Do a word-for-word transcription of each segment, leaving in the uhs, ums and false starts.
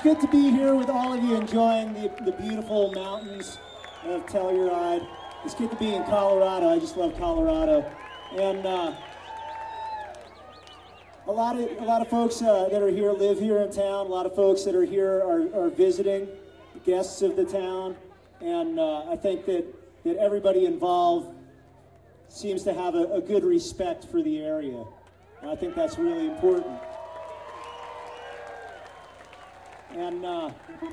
good to be here with all of you enjoying the, the beautiful mountains of Telluride. It's good to be in Colorado. I just love Colorado. And uh, a lot of a lot of folks uh, that are here live here in town. A lot of folks that are here are, are visiting, guests of the town. And uh, I think that, that everybody involved seems to have a, a good respect for the area. And I think that's really important. And uh,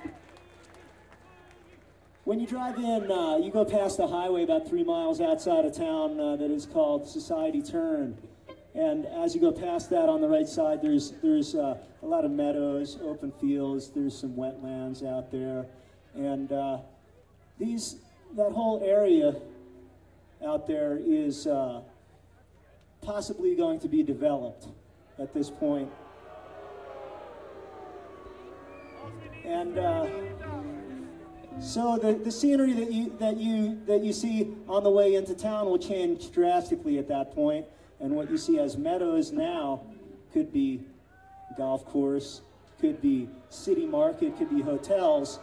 when you drive in, uh, you go past the highway about three miles outside of town uh, that is called Society Turn. And as you go past that on the right side, there's there's uh, a lot of meadows, open fields. There's some wetlands out there, and uh, these that whole area out there is uh, possibly going to be developed at this point. And uh, so the, the scenery that you that you that you see on the way into town will change drastically at that point. And what you see as meadows now could be golf course, could be city market, could be hotels.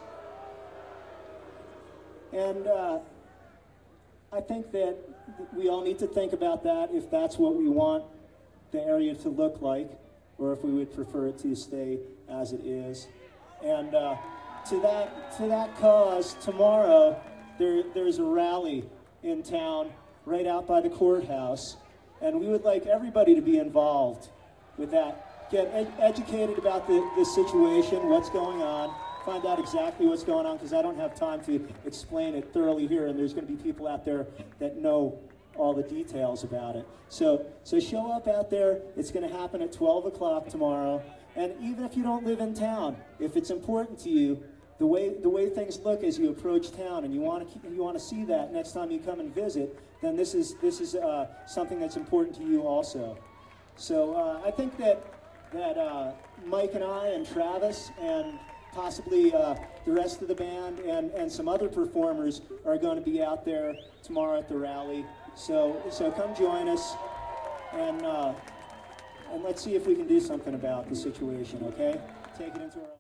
And uh, I think that we all need to think about that, if that's what we want the area to look like, or if we would prefer it to stay as it is. And uh, to that to that cause, tomorrow there there's a rally in town right out by the courthouse, and we would like everybody to be involved with that. Get ed- educated about the, the situation, what's going on, find out exactly what's going on, because I don't have time to explain it thoroughly here, and there's going to be people out there that know all the details about it. So so show up out there. It's going to happen at twelve o'clock tomorrow. And even if you don't live in town, if it's important to you, the way the way things look as you approach town, and you want to keep, you want to see that next time you come and visit, then this is this is uh, something that's important to you also. So uh, I think that that uh, Mike and I and Travis and possibly uh, the rest of the band and, and some other performers are going to be out there tomorrow at the rally. So so come join us, and uh, and let's see if we can do something about the situation. Okay, take it into our